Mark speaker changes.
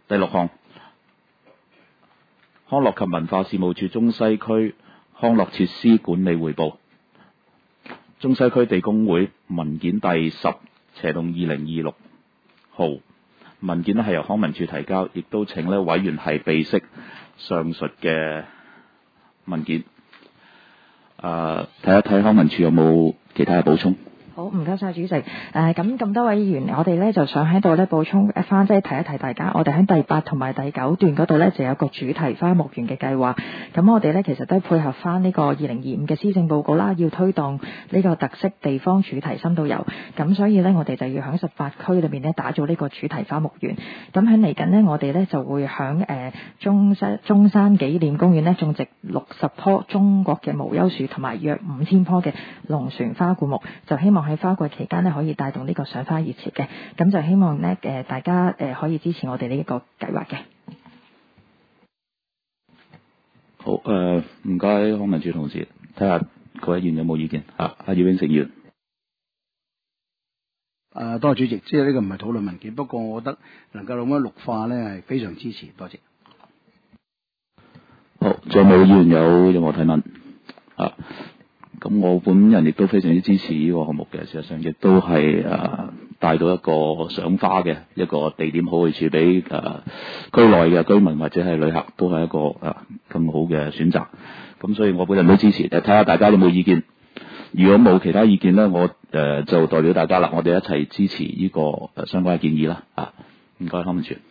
Speaker 1: 第6項，康樂及文化事務處中西區康樂設施管理匯報。中西區地工會文件第10/2026號文件係由康文署提交，亦都請委員係備悉上述嘅文件。睇一睇康文署有冇其他嘅補充。
Speaker 2: 好，唔該晒主席。咁多位議員，我哋咧就想喺度咧補充翻，即係提一提大家，我哋喺第8同埋第9段嗰度咧就有個主題花木園嘅計劃。咁我哋咧其實都配合翻呢個2025嘅施政報告啦，要推動呢個特色地方主題深度遊。咁所以咧，我哋就要喺18區裏面咧打造呢個主題花木園。咁喺嚟緊呢，我哋咧就會喺中山紀念公園咧種植60棵中國嘅無憂樹，同埋約5000棵嘅龍船花灌木，就希望喺花季期間咧可以帶動呢個賞花熱潮嘅。咁就希望咧大家可以支持我哋呢一個計劃嘅。
Speaker 1: 好，唔該康文署同事，睇下各位議員有冇意見。阿葉永成議員。
Speaker 3: 多謝主席，即係呢個唔係討論文件，不過我覺得能夠咁樣綠化咧係非常支持，多謝。
Speaker 1: 好，仲有冇議員有任何提問？咁我本人亦都非常之支持呢個項目嘅，事實上亦都係帶到一個賞花嘅一個地點好去處俾區內嘅居民或者係旅客，都係一個更好嘅選擇。咁所以我本人都支持，睇下大家有冇意見。如果冇其他意見咧，我就代表大家啦，我哋一齊支持呢個相關嘅建議啦。唔該，康文署。